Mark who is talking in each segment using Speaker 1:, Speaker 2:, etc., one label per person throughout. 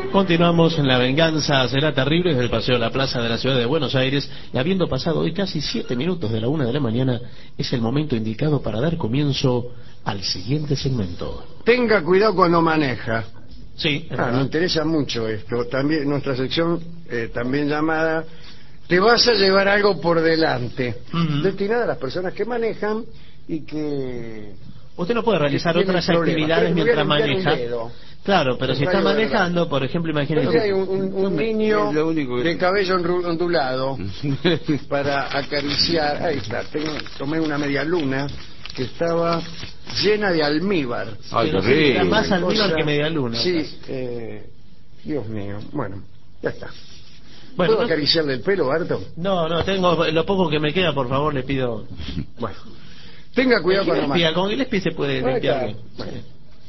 Speaker 1: Continuamos en La Venganza Será Terrible desde el Paseo de la Plaza de la Ciudad de Buenos Aires, y habiendo pasado hoy casi 7 minutos de la 1 de la mañana, es el momento indicado para dar comienzo al siguiente segmento.
Speaker 2: Tenga cuidado cuando maneja.
Speaker 1: Sí,
Speaker 2: Me interesa mucho esto. También nuestra sección, también llamada "Te vas a llevar algo por delante", destinada a las personas que manejan y que...
Speaker 1: Usted no puede realizar otras actividades mientras maneja. Claro, pero si está manejando, por ejemplo, imagínese...
Speaker 2: Hay un niño de cabello ondulado para acariciar. Ahí está, tomé una media luna que estaba llena de almíbar.
Speaker 3: Ay, qué rico.
Speaker 1: Más almíbar que media luna.
Speaker 2: Sí, Dios mío. Bueno, ya está.
Speaker 1: Bueno,
Speaker 2: ¿Puedo acariciarle el pelo, Barto?
Speaker 1: No, tengo lo poco que me queda, por favor, le pido...
Speaker 2: Bueno, tenga cuidado con la mano.
Speaker 1: Con Gillespie se puede limpiar.
Speaker 2: Bueno.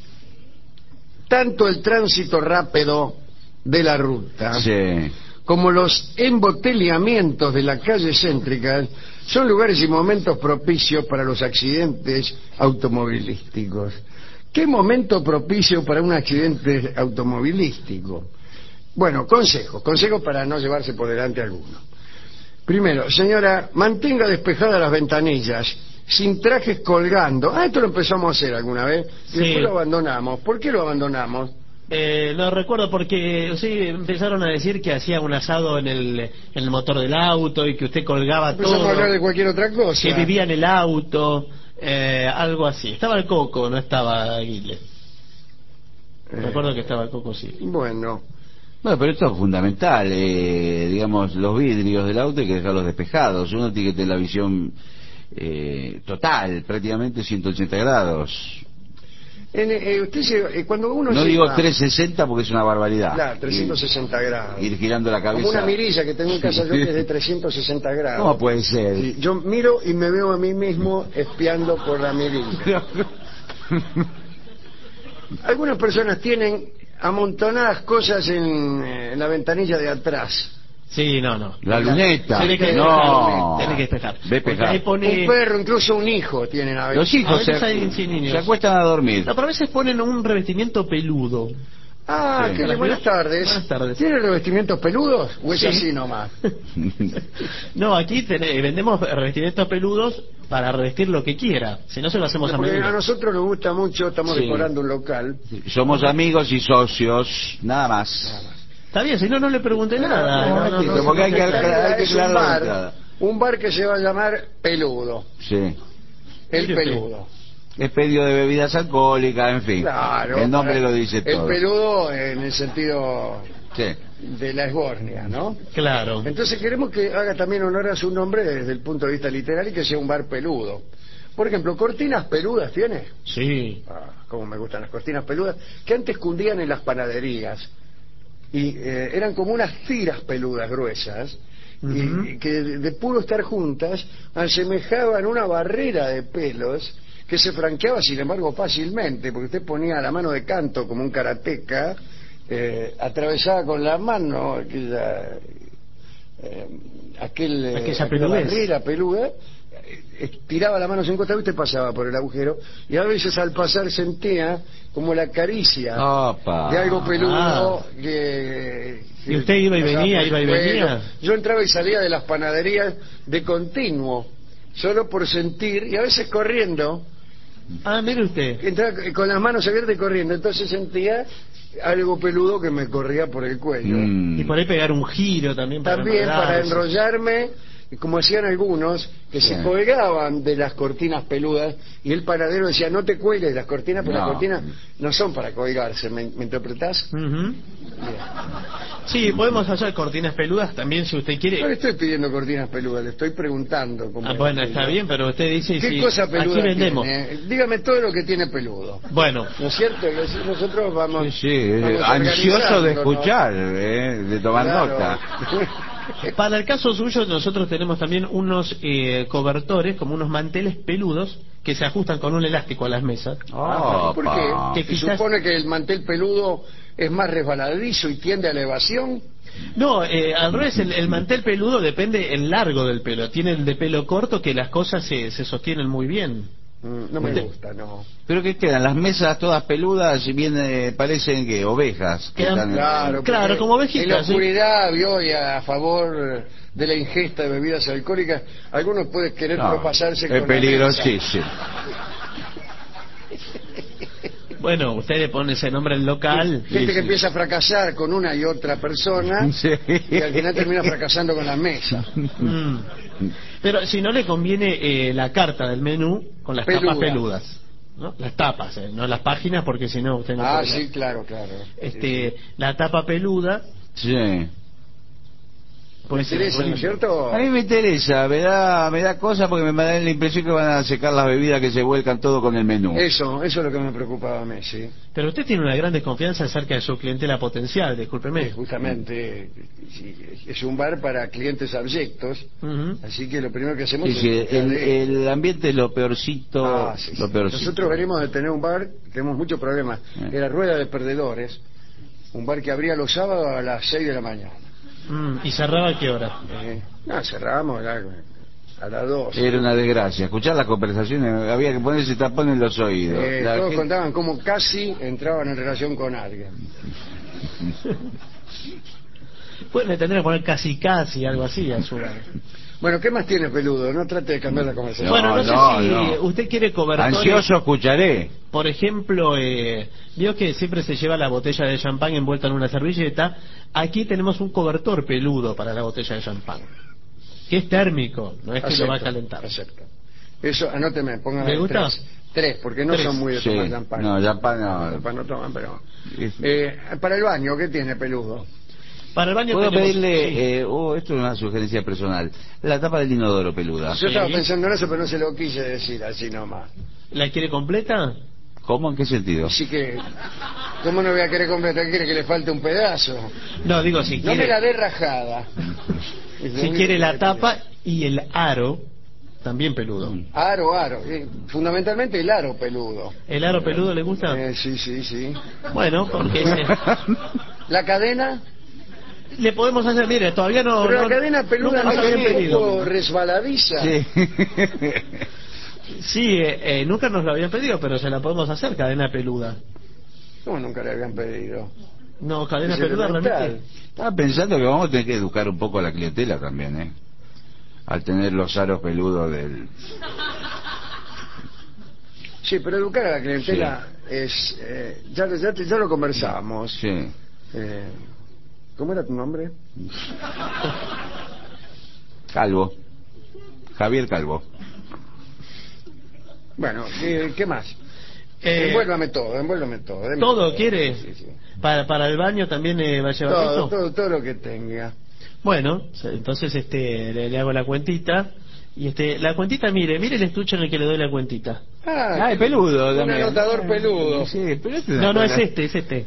Speaker 2: Tanto el tránsito rápido de la ruta como los embotellamientos de la calle céntrica son lugares y momentos propicios para los accidentes automovilísticos. ¿Qué momento propicio para un accidente automovilístico? Bueno, consejos para no llevarse por delante alguno. Primero, señora, mantenga despejadas las ventanillas, sin trajes colgando. Esto lo empezamos a hacer alguna vez y después lo abandonamos. ¿Por qué lo abandonamos?
Speaker 1: No recuerdo, porque sí empezaron a decir que hacía un asado en el motor del auto y que usted colgaba todo.
Speaker 2: Empezamos a hablar de cualquier otra cosa.
Speaker 1: Que vivía en el auto, algo así. Estaba el Coco, no estaba Aguile. Recuerdo que estaba el Coco, sí.
Speaker 2: Bueno,
Speaker 3: pero esto es fundamental. Digamos, los vidrios del auto hay que dejarlos despejados. Uno tiene que tener la visión total, prácticamente 180 grados.
Speaker 2: Cuando uno
Speaker 3: no digo 360 porque es una barbaridad.
Speaker 2: Claro, 360 grados.
Speaker 3: Ir girando la cabeza.
Speaker 2: Como una mirilla que tengo en casa yo que es de 360 grados.
Speaker 3: ¿Cómo puede ser?
Speaker 2: Sí, yo miro y me veo a mí mismo espiando por la mirilla. Algunas personas tienen amontonadas cosas en la ventanilla de atrás.
Speaker 1: Sí, no.
Speaker 3: La luneta.
Speaker 1: Tiene que despejar.
Speaker 2: Un perro, incluso un hijo tienen a veces.
Speaker 3: Los hijos se acuestan a dormir.
Speaker 1: No, pero a veces ponen un revestimiento peludo.
Speaker 2: Buenas tardes.
Speaker 1: Buenas tardes.
Speaker 2: ¿Tiene revestimientos peludos o es así nomás?
Speaker 1: No, aquí vendemos revestimientos peludos para revestir lo que quiera. Si no, se lo hacemos a medida.
Speaker 2: A nosotros nos gusta mucho, estamos decorando un local.
Speaker 3: Somos amigos y socios, nada más.
Speaker 1: Está bien, si no le pregunté nada.
Speaker 3: Porque hay que aclarar.
Speaker 2: Un bar que se va a llamar Peludo.
Speaker 3: Sí.
Speaker 2: El Peludo.
Speaker 3: Es pedido de bebidas alcohólicas, en fin.
Speaker 2: Claro.
Speaker 3: El nombre lo dice todo.
Speaker 2: El Peludo en el sentido de la esbornia, ¿no?
Speaker 1: Claro.
Speaker 2: Entonces queremos que haga también honor a su nombre desde el punto de vista literal y que sea un bar peludo. Por ejemplo, ¿cortinas peludas tiene?
Speaker 1: Sí.
Speaker 2: Cómo me gustan las cortinas peludas, que antes cundían en las panaderías. Y eran como unas tiras peludas gruesas, y que de puro estar juntas asemejaban una barrera de pelos que se franqueaba, sin embargo, fácilmente, porque usted ponía la mano de canto como un karateca, atravesaba con la mano aquella barrera peluda, tiraba la mano sin costado y usted pasaba por el agujero, y a veces al pasar sentía como la caricia de algo peludo
Speaker 1: ¿Y usted iba y venía?
Speaker 2: Yo entraba y salía de las panaderías de continuo, solo por sentir, y a veces corriendo.
Speaker 1: Mire usted.
Speaker 2: Entraba con las manos abiertas y corriendo, entonces sentía algo peludo que me corría por el cuello.
Speaker 1: Y por ahí pegar un giro también
Speaker 2: para enrollarme, como hacían algunos, que se colgaban de las cortinas peludas, y el panadero decía: no te cuelgues de las cortinas, porque las cortinas no son para colgarse. ¿Me interpretás?
Speaker 1: Sí, podemos hacer cortinas peludas también, si usted quiere.
Speaker 2: No le estoy pidiendo cortinas peludas, le estoy preguntando.
Speaker 1: Bueno, está bien, pero usted dice...
Speaker 2: ¿Qué cosa peluda
Speaker 1: aquí vendemos?
Speaker 2: Tiene? Dígame todo lo que tiene peludo.
Speaker 1: Bueno.
Speaker 2: ¿No es cierto? Nosotros vamos
Speaker 3: ansioso de escuchar, de tomar nota.
Speaker 1: Para el caso suyo, nosotros tenemos también unos cobertores, como unos manteles peludos, que se ajustan con un elástico a las mesas.
Speaker 2: ¿Por qué? ¿Se supone que el mantel peludo es más resbaladizo y tiende a la evasión?
Speaker 1: No, al revés, el mantel peludo depende el largo del pelo. Tiene el de pelo corto, que las cosas se sostienen muy bien.
Speaker 2: No me gusta, no.
Speaker 3: ¿Pero qué quedan? Las mesas todas peludas y parecen que ovejas. Que están,
Speaker 2: claro,
Speaker 1: como ovejitas.
Speaker 2: En la oscuridad, vio, y a favor de la ingesta de bebidas alcohólicas, algunos pueden querer propasarse con
Speaker 3: es peligrosísimo.
Speaker 1: Bueno, usted le pone ese nombre al local.
Speaker 2: Gente que empieza a fracasar con una y otra persona y al final termina fracasando con la mesa.
Speaker 1: Pero si no le conviene la carta del menú con las tapas peludas, ¿no? Las tapas, no las páginas, porque si no usted no puede
Speaker 2: sí, claro.
Speaker 1: La tapa peluda.
Speaker 3: Sí.
Speaker 2: ¿Me interesa, no es cierto?
Speaker 3: A mí me interesa, me da cosa porque me da la impresión que van a secar las bebidas, que se vuelcan todo con el menú.
Speaker 2: Eso es lo que me preocupaba a mí, sí.
Speaker 1: Pero usted tiene una gran desconfianza acerca de su clientela potencial, discúlpeme.
Speaker 2: Justamente, es un bar para clientes abyectos, así que lo primero que hacemos
Speaker 3: el ambiente es lo peorcito. Lo peorcito.
Speaker 2: Nosotros venimos de tener un bar, tenemos muchos problemas, era Rueda de Perdedores, un bar que abría los sábados a las 6 de la mañana.
Speaker 1: ¿Y cerraba a qué hora?
Speaker 2: Cerrábamos a las 2.
Speaker 3: Era una desgracia. Escuchar las conversaciones, había que ponerse tapón en los oídos.
Speaker 2: Todos contaban cómo casi entraban en relación con alguien.
Speaker 1: Pues le tendría que poner casi, algo así a su bar.
Speaker 2: Bueno, ¿qué más tiene, peludo? No trate de cambiar la conversación.
Speaker 1: Bueno, no sé si usted quiere cobertores.
Speaker 3: Ansioso escucharé.
Speaker 1: Por ejemplo, vio que siempre se lleva la botella de champán envuelta en una servilleta. Aquí tenemos un cobertor peludo para la botella de champán, que es térmico, no es que lo va a calentar.
Speaker 2: Acepto. Eso, anóteme, póngame.
Speaker 1: ¿Le gusta?
Speaker 2: Tres, porque no son muy de tomar champán.
Speaker 3: No, champán no.
Speaker 2: Champán no toman, pero... para el baño, ¿qué tiene, peludo?
Speaker 1: Para el baño
Speaker 3: ¿Puedo
Speaker 1: tenemos...
Speaker 3: pedirle, esto es una sugerencia personal, la tapa del inodoro peluda?
Speaker 2: Yo estaba pensando en eso, pero no se lo quise decir así nomás.
Speaker 1: ¿La quiere completa?
Speaker 3: ¿Cómo? ¿En qué sentido?
Speaker 2: Así que, ¿cómo no voy a querer completa? ¿Quiere que le falte un pedazo?
Speaker 1: No, digo, si quiere...
Speaker 2: No me la dé rajada.
Speaker 1: Si quiere la tapa y el aro, también peludo.
Speaker 2: Aro. Fundamentalmente el aro peludo.
Speaker 1: ¿El aro peludo le gusta?
Speaker 2: Sí.
Speaker 1: Bueno, porque...
Speaker 2: ¿La cadena?
Speaker 1: Le podemos hacer, mire, todavía no...
Speaker 2: Pero la cadena peluda no es un poco resbaladiza.
Speaker 1: Sí, nunca nos lo habían pedido, pero se la podemos hacer, cadena peluda.
Speaker 2: ¿Cómo nunca le habían pedido?
Speaker 1: No, cadena peluda realmente...
Speaker 3: Estaba pensando que vamos a tener que educar un poco a la clientela también, al tener los aros peludos del...
Speaker 2: Sí, pero educar a la clientela es... ya lo conversamos.
Speaker 3: Sí.
Speaker 2: ¿Cómo era tu nombre?
Speaker 3: Calvo. Javier Calvo.
Speaker 2: Bueno, ¿qué más? Envuélvame todo.
Speaker 1: ¿Todo quiere? Sí. Para el baño también va a llevar
Speaker 2: todo lo que tenga.
Speaker 1: Bueno, entonces le hago la cuentita. Y la cuentita, mire el estuche en el que le doy la cuentita.
Speaker 3: Es peludo.
Speaker 2: Un anotador peludo.
Speaker 3: Sí, pero
Speaker 1: no, es este.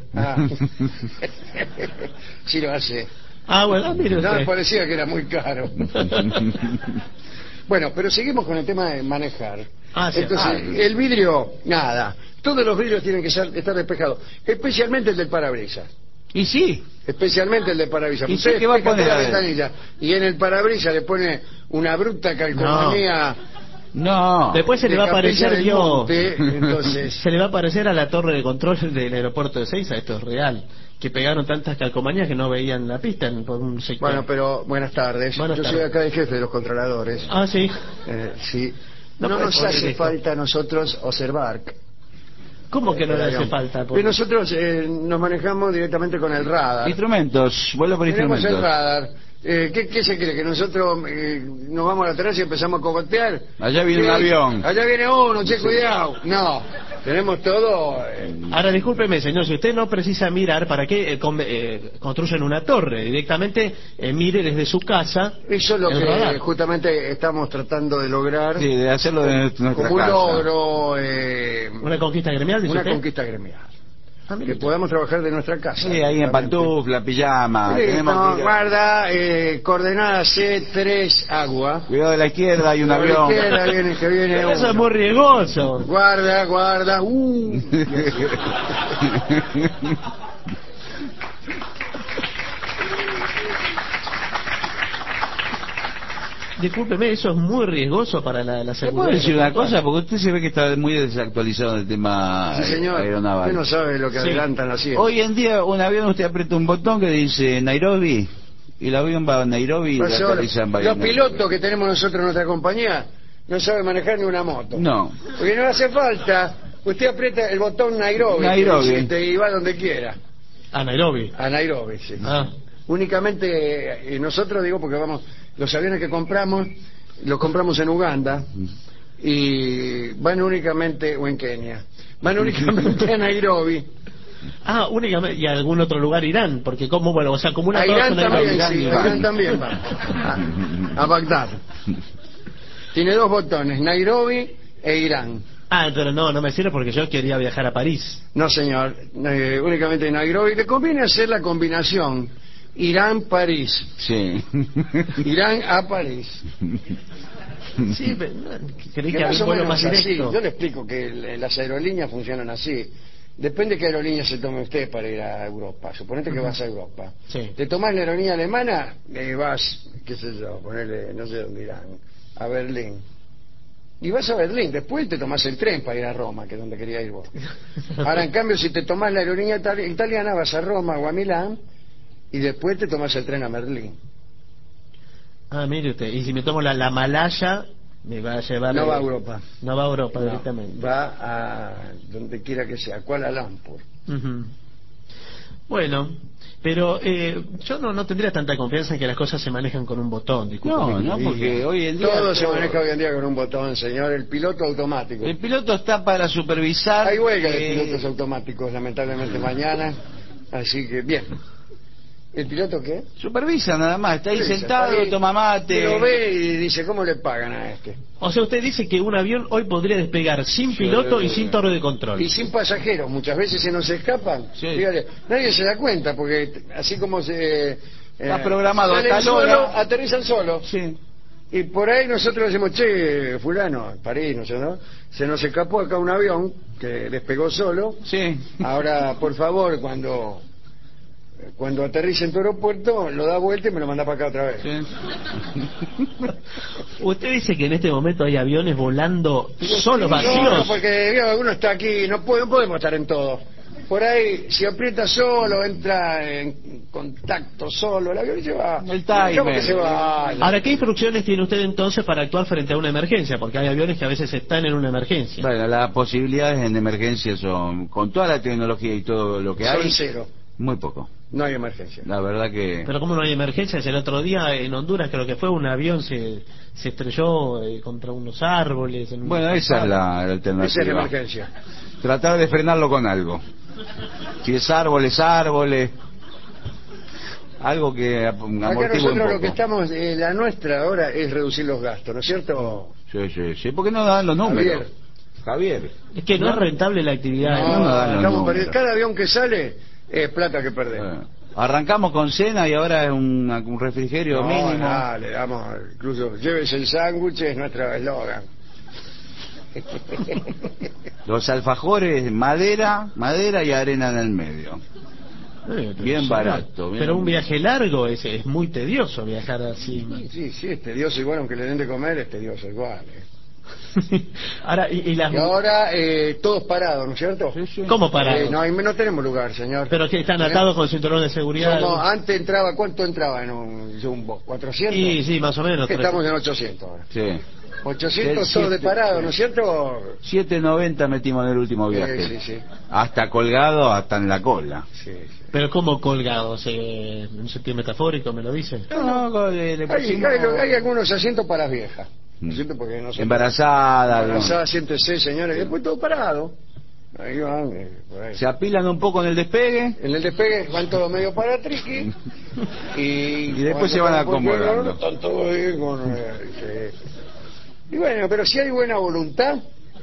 Speaker 2: Sí lo hace.
Speaker 1: Bueno, mire usted.
Speaker 2: No me parecía que era muy caro. Bueno, pero seguimos con el tema de manejar. Entonces, el vidrio, nada. Todos los vidrios tienen que estar despejados, especialmente el del parabrisas.
Speaker 3: Y sí.
Speaker 2: Especialmente el del parabrisas.
Speaker 3: ¿Y usted qué va a poner?
Speaker 2: La ventanilla y en el parabrisas le pone una bruta calcomanía.
Speaker 3: No.
Speaker 1: Después se le va a parecer,
Speaker 2: entonces...
Speaker 1: se le va a parecer a la torre de control del aeropuerto de Seiza, esto es real, que pegaron tantas calcomanías que no veían la pista por un sector.
Speaker 2: Bueno, pero buenas tardes. Yo soy acá el jefe de los controladores.
Speaker 1: Sí.
Speaker 2: Sí. No nos hace falta a nosotros observar.
Speaker 1: ¿Cómo que no le hace falta?
Speaker 2: Porque nosotros nos manejamos directamente con el radar.
Speaker 3: Instrumentos, vuelo por
Speaker 2: Tenemos
Speaker 3: instrumentos.
Speaker 2: El radar. ¿Qué se cree? ¿Que nosotros nos vamos a la terraza y empezamos a cogotear?
Speaker 3: Allá viene un avión.
Speaker 2: Allá viene uno, cuidado. No, tenemos todo...
Speaker 1: Ahora, discúlpeme, señor, si usted no precisa mirar, ¿para qué construyen una torre? Directamente mire desde su casa.
Speaker 2: Eso es lo que justamente estamos tratando de lograr.
Speaker 3: Sí, de hacerlo de nuestra
Speaker 2: como
Speaker 3: casa.
Speaker 2: Un logro...
Speaker 1: ¿Una conquista gremial, dice usted?
Speaker 2: Conquista gremial. Que podamos trabajar de nuestra casa.
Speaker 3: Sí, ahí en pantufla, pijama.
Speaker 2: Guarda, coordenada C3 agua.
Speaker 3: Cuidado de la izquierda, hay un avión.
Speaker 2: De la izquierda que viene
Speaker 1: Eso
Speaker 2: uno.
Speaker 1: es muy riesgoso.
Speaker 2: Guarda.
Speaker 1: discúlpeme, eso es muy riesgoso para la
Speaker 3: ¿Le
Speaker 1: seguridad.
Speaker 3: puedo decir una cosa? Porque usted se ve que está muy desactualizado en el tema
Speaker 2: Sí, señor.
Speaker 3: aeronaval.
Speaker 2: Usted no sabe lo que adelantan las ciencias.
Speaker 3: Hoy en día, un avión, usted aprieta un botón que dice Nairobi, y el avión va a Nairobi y aterriza en Bahía.
Speaker 2: Los pilotos que tenemos nosotros en nuestra compañía no saben manejar ni una moto.
Speaker 3: No.
Speaker 2: Porque no hace falta. Usted aprieta el botón Nairobi. Y va donde quiera.
Speaker 1: A Nairobi.
Speaker 2: A Nairobi, sí.
Speaker 1: Ah.
Speaker 2: Únicamente nosotros, digo, porque vamos, los aviones que compramos, los compramos en Uganda y van únicamente, o en Kenia, van únicamente a Nairobi.
Speaker 1: Ah, únicamente, y a algún otro lugar irán, porque como, bueno, o sea, como una
Speaker 2: a Irán
Speaker 1: persona
Speaker 2: también,
Speaker 1: Irán,
Speaker 2: sí, Irán también va. A Bagdad. Tiene dos botones, Nairobi e Irán.
Speaker 1: Ah, pero no me sirve porque yo quería viajar a París.
Speaker 2: No, señor, únicamente Nairobi. Le conviene hacer la combinación Irán-París.
Speaker 3: Sí.
Speaker 2: Irán a París.
Speaker 1: Sí, pero creí que
Speaker 2: más
Speaker 1: había
Speaker 2: o
Speaker 1: un vuelo
Speaker 2: menos
Speaker 1: más
Speaker 2: así.
Speaker 1: directo.
Speaker 2: Yo le explico que las aerolíneas funcionan así. Depende de qué aerolínea se tome usted para ir a Europa. Suponete que vas a Europa.
Speaker 1: Sí.
Speaker 2: Te tomás la aerolínea alemana, vas, qué sé yo, ponerle, no sé dónde irán, a Berlín. Y vas a Berlín, después te tomás el tren para ir a Roma, que es donde quería ir vos. Ahora, en cambio, si te tomás la aerolínea italiana, vas a Roma o a Milán, y después te tomás el tren a Berlín.
Speaker 1: Ah, mire usted, y si me tomo la Malaya, me va a llevar...
Speaker 2: No va a Europa.
Speaker 1: No va a Europa
Speaker 2: No,
Speaker 1: directamente.
Speaker 2: va a donde quiera que sea, Kuala Lumpur.
Speaker 1: Uh-huh. Bueno, pero yo no tendría tanta confianza en que las cosas se manejan con un botón.
Speaker 3: No, porque hoy en día...
Speaker 2: Todo se maneja hoy en día con un botón, señor. El piloto automático.
Speaker 3: El piloto está para supervisar...
Speaker 2: Hay huelga de pilotos automáticos, lamentablemente, mañana. Así que, bien. ¿El piloto qué?
Speaker 3: Supervisa nada más, está ahí
Speaker 2: Supervisa,
Speaker 3: sentado,
Speaker 2: está ahí,
Speaker 3: toma mate...
Speaker 2: Lo ve y dice, ¿cómo le pagan a este?
Speaker 1: O sea, usted dice que un avión hoy podría despegar sin piloto y sin torre de control.
Speaker 2: Y sin pasajeros, muchas veces se nos escapan.
Speaker 3: Sí.
Speaker 2: Fíjate, nadie se da cuenta, porque así como se...
Speaker 3: Está programado
Speaker 2: salen
Speaker 3: a tal
Speaker 2: solo,
Speaker 3: hora.
Speaker 2: aterrizan solo.
Speaker 3: Sí.
Speaker 2: Y por ahí nosotros decimos, che, fulano, París, no sé, ¿no? Se nos escapó acá un avión que despegó solo.
Speaker 3: Sí.
Speaker 2: Ahora, por favor, cuando aterrice en tu aeropuerto, lo da vuelta y me lo manda para acá otra vez.
Speaker 3: Sí.
Speaker 1: Usted dice que en este momento hay aviones volando solos,
Speaker 2: No,
Speaker 1: vacíos.
Speaker 2: porque digamos, uno está aquí, no podemos estar en todo. Por ahí, si aprieta solo, entra en contacto solo, el avión se va.
Speaker 3: El timer.
Speaker 2: ¿Cómo que se va?
Speaker 1: Ahora, ¿qué instrucciones tiene usted entonces para actuar frente a una emergencia? Porque hay aviones que a veces están en una emergencia.
Speaker 3: Bueno, las posibilidades en emergencia son, con toda la tecnología y todo lo que hay...
Speaker 2: Son cero.
Speaker 3: Muy poco.
Speaker 2: No hay emergencia.
Speaker 3: La verdad que...
Speaker 1: Pero ¿cómo no hay emergencias? El otro día en Honduras creo que fue un avión se estrelló contra unos árboles.
Speaker 3: Bueno, esa es la alternativa.
Speaker 2: Esa es la emergencia.
Speaker 3: Tratar de frenarlo con algo. Si es árboles, algo que
Speaker 2: Acá
Speaker 3: amortigue un
Speaker 2: nosotros
Speaker 3: poco.
Speaker 2: lo que estamos, la nuestra ahora es reducir los gastos, ¿no es cierto?
Speaker 3: Sí. ¿Por qué no dan los números? Javier.
Speaker 1: Es que no es rentable la actividad.
Speaker 3: No dan los
Speaker 2: estamos
Speaker 3: números.
Speaker 2: perdiendo. Cada avión que sale es plata que perdemos.
Speaker 3: Arrancamos con cena y ahora es un refrigerio mínimo.
Speaker 2: Le damos, incluso, llévese el sándwich, es nuestro eslogan.
Speaker 3: Los alfajores, madera y arena en el medio. Bien barato. Bien...
Speaker 2: Pero
Speaker 1: un viaje largo es muy tedioso viajar así.
Speaker 2: Sí, es tedioso igual, aunque le den de comer, es tedioso igual.
Speaker 1: Ahora, y
Speaker 2: ahora todos parados, ¿no es cierto?
Speaker 1: Sí. ¿Cómo parados?
Speaker 2: No tenemos lugar, señor.
Speaker 1: Pero que están atados con cinturón de seguridad.
Speaker 2: Antes entraba, ¿cuánto entraba en un jumbo? ¿400?
Speaker 1: Sí, más o menos.
Speaker 2: Estamos en 800 ahora.
Speaker 3: Sí.
Speaker 2: 800 todos de parado, ¿no es cierto?
Speaker 3: 7.90 metimos en el último viaje.
Speaker 2: Sí.
Speaker 3: Hasta colgado, hasta en la cola.
Speaker 2: Sí.
Speaker 1: Pero ¿cómo colgados? ¿En un sentido metafórico me lo dice?
Speaker 3: No,
Speaker 2: hay algunos asientos para las viejas. Porque no
Speaker 3: Embarazada,
Speaker 2: siéntese, señores, después todo parado. Ahí van, por ahí.
Speaker 3: Se apilan un poco en el despegue.
Speaker 2: En el despegue van todos medio para triqui y
Speaker 3: después se van acomodando.
Speaker 2: Están todos ahí y bueno, pero si hay buena voluntad,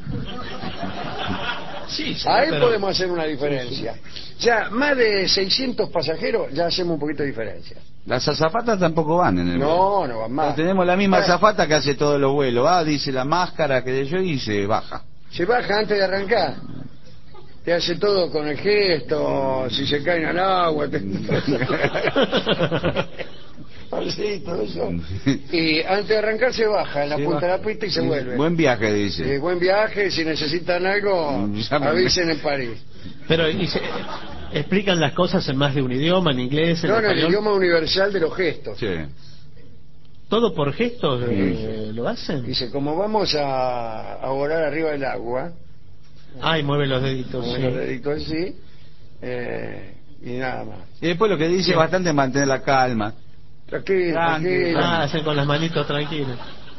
Speaker 1: sí,
Speaker 2: ahí
Speaker 1: pero...
Speaker 2: podemos hacer una diferencia. Ya más de 600 pasajeros, ya hacemos un poquito de diferencia.
Speaker 3: Las azafatas tampoco van en el vuelo.
Speaker 2: No van más.
Speaker 3: Pero tenemos la misma azafata que hace todos los vuelos. Dice la máscara que de yo y se baja.
Speaker 2: Se baja antes de arrancar. Te hace todo con el gesto, si se caen al agua. Sí, todo eso. Y antes de arrancar se baja en la punta de la pista y se vuelve.
Speaker 3: Buen viaje, dice.
Speaker 2: Buen viaje, si necesitan algo, avisen en París.
Speaker 1: Pero explican las cosas en más de un idioma, en inglés, en
Speaker 2: No, en el
Speaker 1: español.
Speaker 2: idioma universal de los gestos.
Speaker 3: Sí.
Speaker 1: ¿Todo por gestos lo hacen?
Speaker 2: Dice, como vamos a volar arriba del agua,
Speaker 1: Ay, mueve los deditos.
Speaker 2: mueve los deditos así, y nada más.
Speaker 3: Y después lo que dice bastante es mantener la calma.
Speaker 2: Tranquilo.
Speaker 1: Hacen con las manitos tranquilos.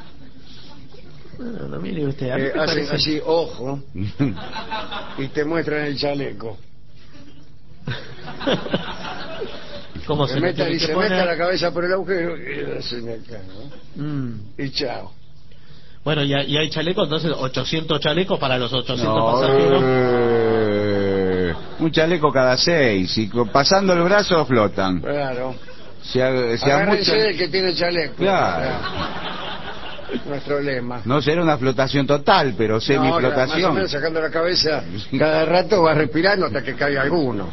Speaker 1: No, mire usted. A mí me
Speaker 2: Hacen
Speaker 1: parece...
Speaker 2: así, ojo, y te muestran el chaleco.
Speaker 1: ¿Cómo
Speaker 2: Se
Speaker 1: se
Speaker 2: meta la cabeza por el agujero y hacen acá, ¿no? Y chao.
Speaker 1: Bueno, y hay chalecos, entonces 800 chalecos para los 800 pasajeros.
Speaker 3: Un chaleco cada 6 y pasando el brazo flotan.
Speaker 2: Claro.
Speaker 3: Agárrense
Speaker 2: del que tiene chaleco.
Speaker 3: Claro.
Speaker 2: Nuestro lema.
Speaker 3: No será una flotación total, pero semiflotación.
Speaker 2: Más o menos sacando la cabeza cada rato va respirando hasta que caiga alguno.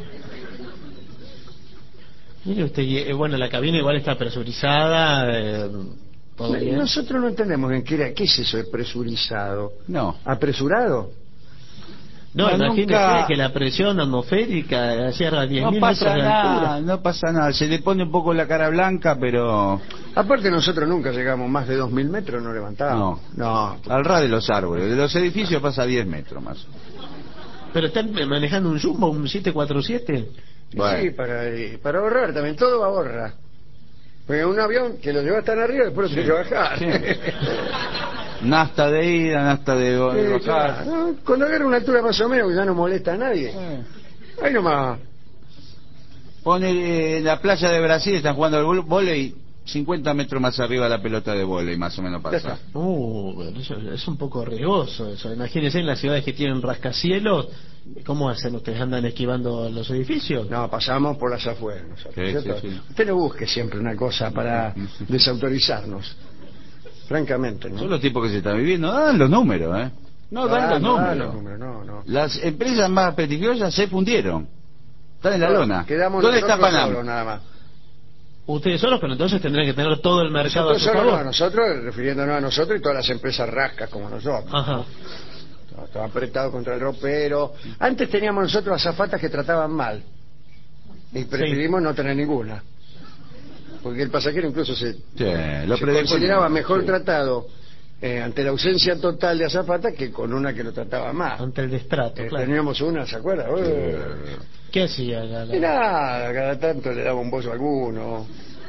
Speaker 1: Mire usted, bueno, la cabina igual está presurizada. ¿Todo bien?
Speaker 2: Nosotros no entendemos qué es eso de presurizado.
Speaker 3: No.
Speaker 2: ¿Apresurado?
Speaker 1: No, imagínese
Speaker 3: nunca...
Speaker 1: que la presión atmosférica cierra 10.000
Speaker 3: no pasa
Speaker 1: metros de altura.
Speaker 3: nada, no pasa nada. Se le pone un poco la cara blanca, pero...
Speaker 2: Aparte nosotros nunca llegamos más de 2.000 metros, no levantamos. No.
Speaker 3: Al ras de los árboles. De los edificios pasa 10 metros más.
Speaker 1: ¿Pero están manejando un Jumbo, un 747?
Speaker 2: Bueno. Sí, para ahorrar también, todo ahorra. Porque un avión que lo llevas tan arriba después lo tienes que bajar.
Speaker 3: Sí. Nafta de ida, nafta de bajar.
Speaker 2: Claro. No, cuando agarra una altura más o menos que ya no molesta a nadie. Ahí nomás.
Speaker 3: Pone en la playa de Brasil, están jugando al vóley 50 metros más arriba de la pelota de vóley, más o menos pasa.
Speaker 1: Es un poco riesgoso eso. Imagínense en las ciudades que tienen rascacielos, ¿cómo hacen? ¿Ustedes andan esquivando los edificios?
Speaker 2: No, pasamos por las afueras.
Speaker 3: Sí.
Speaker 2: Usted no busque siempre una cosa para desautorizarnos. Francamente, ¿no?
Speaker 3: Son los tipos que se están viviendo. No dan los números, ¿eh? No dan los números.
Speaker 2: No.
Speaker 3: Las empresas más prestigiosas se fundieron. Están en la lona.
Speaker 2: ¿Dónde
Speaker 3: está Panam?
Speaker 2: Nada más.
Speaker 1: Ustedes solos, pero entonces tendrían que tener todo el mercado a su favor.
Speaker 2: Nosotros, refiriéndonos a nosotros y todas las empresas rascas como nosotros.
Speaker 1: Ajá.
Speaker 2: Estaba apretado contra el ropero. Antes teníamos nosotros azafatas que trataban mal. Y preferimos no tener ninguna. Porque el pasajero incluso se consideraba mejor tratado ante la ausencia total de azafata que con una que lo trataba mal.
Speaker 1: Ante el destrato, claro.
Speaker 2: Teníamos una, ¿se acuerda?
Speaker 1: ¿Qué hacía?
Speaker 2: Nada, cada tanto le daba un bollo a alguno.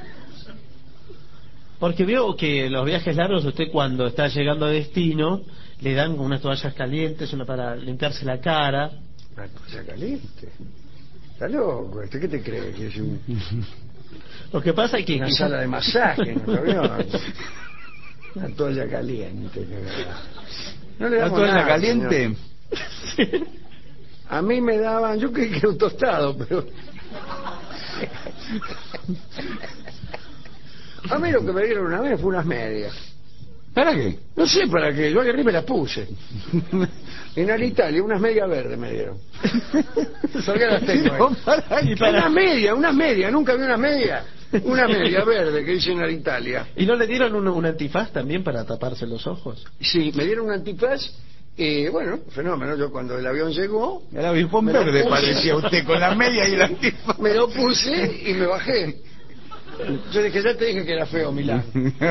Speaker 1: Porque veo que los viajes largos, usted cuando está llegando a destino, le dan unas toallas calientes, una para limpiarse la cara.
Speaker 2: ¿Una toalla caliente? ¿Está loco? ¿Qué te cree? Que es
Speaker 1: Lo que pasa es que...
Speaker 2: una sala de masaje, ¿no? Una toalla caliente. No le damos
Speaker 3: ¿Una toalla
Speaker 2: nada,
Speaker 3: caliente?
Speaker 2: Sí. A mí me daban, yo creí que era un tostado, pero... A mí lo que me dieron una vez fue unas medias.
Speaker 3: ¿Para qué?
Speaker 2: No sé para qué, yo agarré y me las puse. En Alitalia, unas medias verdes me dieron. Todavía las tengo ahí. Unas medias, nunca vi unas medias. Una media verde que hice en Alitalia.
Speaker 1: ¿Y no le dieron un antifaz también para taparse los ojos?
Speaker 2: Sí, me dieron un antifaz. Bueno, fenómeno. Yo cuando el avión llegó...
Speaker 3: El avión verde parecía usted con la media y el antifaz.
Speaker 2: Me lo puse y me bajé. Yo dije, ya te dije que era feo Milán.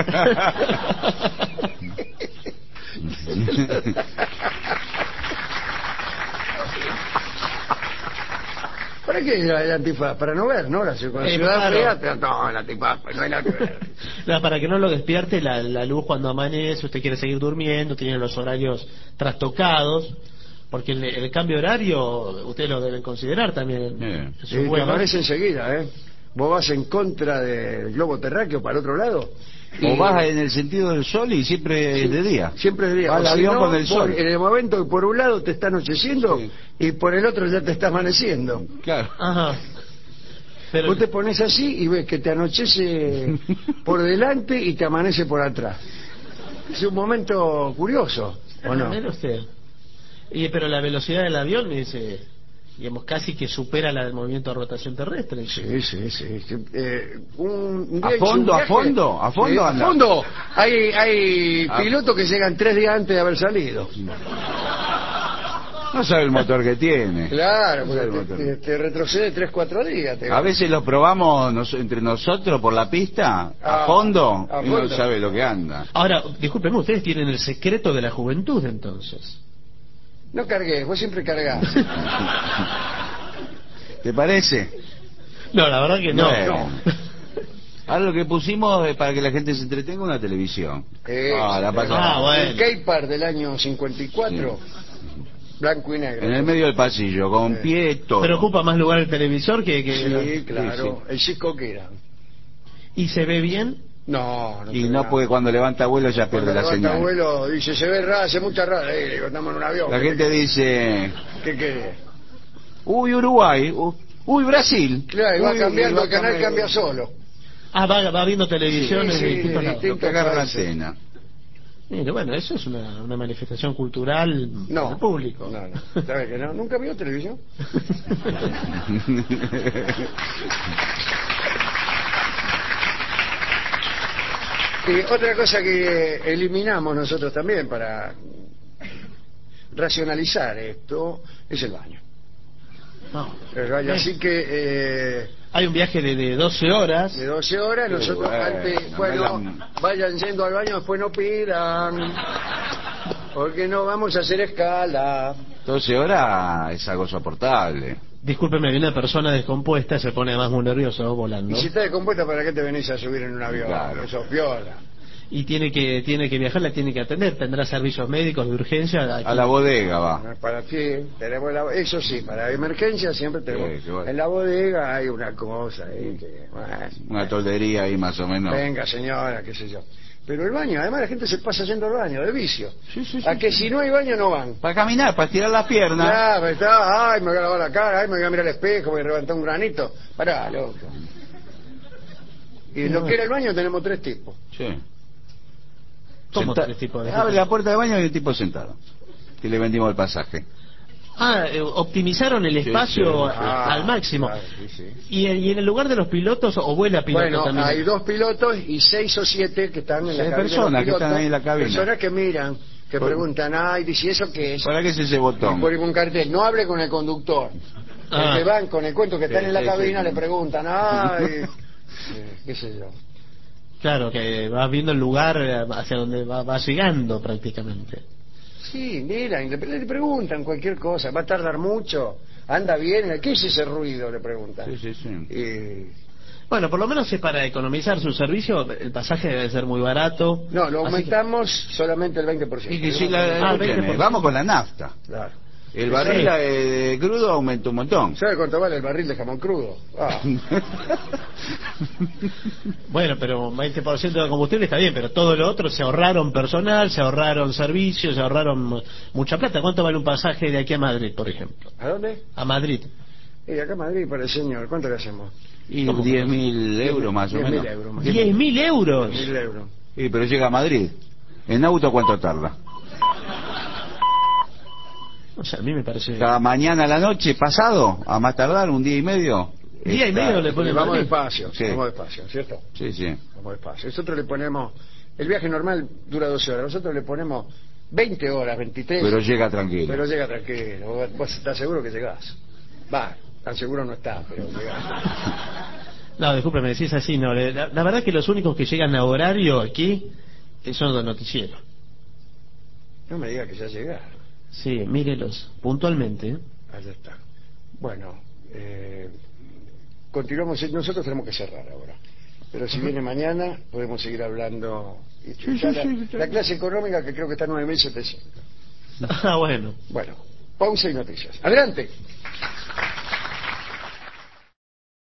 Speaker 2: ¿Para qué el antifaz? Para no ver, ¿no? La ciudad fea, no, el antifaz, no hay nada que ver.
Speaker 1: No, para que no lo despierte la luz cuando amanece, usted quiere seguir durmiendo, tiene los horarios trastocados, porque el cambio horario ustedes lo deben considerar también.
Speaker 2: Te aparece enseguida, ¿eh? Vos vas en contra del globo terráqueo para el otro lado.
Speaker 3: O vas en el sentido del sol y siempre es de día.
Speaker 2: Siempre es de día.
Speaker 3: Va el avión con el sol.
Speaker 2: En el momento que por un lado te está anocheciendo y por el otro ya te está amaneciendo.
Speaker 3: Claro.
Speaker 1: Ajá. Pero...
Speaker 2: Vos te pones así y ves que te anochece por delante y te amanece por atrás. Es un momento curioso, ¿o no?
Speaker 1: Usted. Pero la velocidad del avión me dice... digamos, casi que supera la del movimiento de rotación terrestre.
Speaker 2: Sí. Un
Speaker 3: ¿A
Speaker 2: día
Speaker 3: fondo,
Speaker 2: hice
Speaker 3: a fondo? ¿A fondo
Speaker 2: a
Speaker 3: anda?
Speaker 2: fondo. Hay pilotos que llegan 3 días antes de haber salido.
Speaker 3: No sabe el motor que tiene.
Speaker 2: Claro,
Speaker 3: No sabe el
Speaker 2: porque
Speaker 3: motor.
Speaker 2: te retrocede 3-4 días.
Speaker 3: A veces lo probamos entre nosotros por la pista, a fondo,
Speaker 2: a
Speaker 3: y no
Speaker 2: fondo.
Speaker 3: sabe lo que anda.
Speaker 1: Ahora, discúlpenme, ustedes tienen el secreto de la juventud, entonces.
Speaker 2: No cargué, vos siempre cargás.
Speaker 3: ¿Te parece?
Speaker 1: No, la verdad que no.
Speaker 3: Bueno. Ahora lo que pusimos es para que la gente se entretenga una televisión. La pasamos.
Speaker 1: bueno.
Speaker 2: El K-Par del año 54, blanco y negro.
Speaker 3: En el medio del pasillo, con pie, todo.
Speaker 1: Pero ocupa más lugar el televisor que
Speaker 2: Sí, claro. El Cisco que era.
Speaker 1: ¿Y se ve bien?
Speaker 2: No,
Speaker 3: Y
Speaker 2: se ve
Speaker 3: no
Speaker 2: nada.
Speaker 3: puede, cuando levanta vuelo ya pierde
Speaker 2: Cuando
Speaker 3: la
Speaker 2: levanta
Speaker 3: señal.
Speaker 2: abuelo dice, se ve raro, hace mucha rara. Digo, estamos en un avión.
Speaker 3: La gente dice,
Speaker 2: ¿Qué querés?
Speaker 3: uy, Uruguay, uy, Brasil.
Speaker 2: Claro, y va
Speaker 3: Uy,
Speaker 2: cambiando,
Speaker 3: va
Speaker 2: el canal
Speaker 3: cambiando.
Speaker 2: cambia solo.
Speaker 1: Va viendo televisiones
Speaker 2: Sí,
Speaker 1: de distintos
Speaker 2: de
Speaker 1: lados.
Speaker 3: Lo que agarra la antena.
Speaker 1: Mire, bueno, eso es una manifestación cultural
Speaker 2: No.
Speaker 1: del público.
Speaker 2: No. ¿Sabes que no? ¿Nunca vio televisión? Y otra cosa que eliminamos nosotros también para racionalizar esto es el baño.
Speaker 1: No.
Speaker 2: El baño. Así que
Speaker 1: Hay un viaje de 12 horas.
Speaker 2: de 12 horas nosotros
Speaker 3: bueno,
Speaker 2: antes,
Speaker 3: me
Speaker 2: vayan yendo al baño, después no pidan, porque no vamos a hacer escala.
Speaker 3: 12 horas es algo soportable.
Speaker 1: Discúlpeme, una persona descompuesta se pone además muy nervioso volando.
Speaker 2: Y si está descompuesta, ¿para qué te venís a subir en un avión?
Speaker 3: Claro.
Speaker 2: Eso piola.
Speaker 1: Y tiene que viajar, la tiene que atender, tendrá servicios médicos de urgencia. Aquí.
Speaker 3: A la bodega va.
Speaker 2: Para ti, tenemos eso sí, para emergencia siempre tenemos.
Speaker 3: Sí, qué bueno.
Speaker 2: En la bodega hay una cosa ahí que, bueno,
Speaker 3: Una toldería ahí más o menos.
Speaker 2: venga señora, qué sé yo. Pero el baño, además la gente se pasa yendo al baño, de vicio.
Speaker 3: Sí,
Speaker 2: A que si no hay baño no van.
Speaker 3: Para caminar, para estirar las piernas.
Speaker 2: Ya, pues está, ay, me voy a lavar la cara, ay, me voy a mirar al espejo, voy a levantar un granito. Pará, loco. Y lo que era el baño tenemos 3 tipos.
Speaker 3: Sí.
Speaker 1: ¿Cómo 3 tipos de
Speaker 3: Abre la puerta del baño y hay un tipo sentado. Que le vendimos el pasaje.
Speaker 1: Optimizaron el espacio
Speaker 3: sí, sí.
Speaker 1: al máximo.
Speaker 2: Claro, sí.
Speaker 1: ¿Y en el lugar de los pilotos o vuela piloto
Speaker 2: Bueno,
Speaker 1: también?
Speaker 2: hay 2 pilotos y 6 o 7 que están en la
Speaker 3: 6
Speaker 2: cabina.
Speaker 3: personas que
Speaker 2: Pilotos,
Speaker 3: están ahí en la cabina.
Speaker 2: Personas que miran, que preguntan, ay, dice, ¿y eso qué es?
Speaker 3: ¿Para qué es ese
Speaker 2: Y
Speaker 3: botón?
Speaker 2: ponen un cartel, no hable con el conductor. Los que van con el cuento que están en la cabina le preguntan, ay, qué sé yo.
Speaker 1: Claro, que va viendo el lugar hacia donde va llegando prácticamente.
Speaker 2: Sí, miran, y le preguntan cualquier cosa, va a tardar mucho, anda bien, ¿qué es ese ruido? Le preguntan.
Speaker 3: Sí.
Speaker 1: Bueno, por lo menos es para economizar su servicio, el pasaje debe ser muy barato.
Speaker 2: No, lo
Speaker 1: así
Speaker 2: aumentamos solamente el 20%.
Speaker 3: Y que si
Speaker 1: el 20%.
Speaker 3: vamos con la nafta.
Speaker 2: Claro.
Speaker 3: El barril de crudo aumentó un montón.
Speaker 2: ¿Sabe cuánto vale el barril de jamón crudo?
Speaker 1: Bueno, pero 20% de combustible está bien, pero todo lo otro se ahorraron personal, se ahorraron servicios, se ahorraron mucha plata. ¿Cuánto vale un pasaje de aquí a Madrid, por ejemplo?
Speaker 2: ¿A dónde?
Speaker 1: A Madrid.
Speaker 2: Y acá a Madrid, para el señor, ¿cuánto le hacemos?
Speaker 3: Y 10.000 euros más o
Speaker 2: 10.000
Speaker 3: menos.
Speaker 2: euros más.
Speaker 1: 10.000 euros.
Speaker 2: 10.000 euros.
Speaker 3: Sí, pero llega a Madrid. ¿En auto cuánto tarda?
Speaker 1: O sea, a mí me parece...
Speaker 3: Cada mañana a la noche, pasado, a más tardar, un día y medio.
Speaker 1: Día y medio le ponen
Speaker 2: Vamos
Speaker 1: Madrid.
Speaker 2: despacio,
Speaker 3: Sí.
Speaker 2: vamos despacio, ¿cierto?
Speaker 3: Sí.
Speaker 2: Vamos despacio. Nosotros le ponemos, el viaje normal dura 12 horas, nosotros le ponemos 20 horas, 23.
Speaker 3: Pero llega tranquilo.
Speaker 2: Pero llega tranquilo, vos estás seguro que llegás. Va, tan seguro no está, pero llegás.
Speaker 1: No, disculpe, me decís así, no. La verdad que los únicos que llegan a horario aquí son los noticieros.
Speaker 2: No me diga que ya llegaron.
Speaker 1: Sí, mírelos, puntualmente.
Speaker 2: Allá está. Bueno, continuamos, nosotros tenemos que cerrar ahora. Pero si viene mañana, podemos seguir hablando. La clase económica que creo que está en 9.700.
Speaker 1: Ah, bueno.
Speaker 2: Bueno, pausa y noticias. Adelante.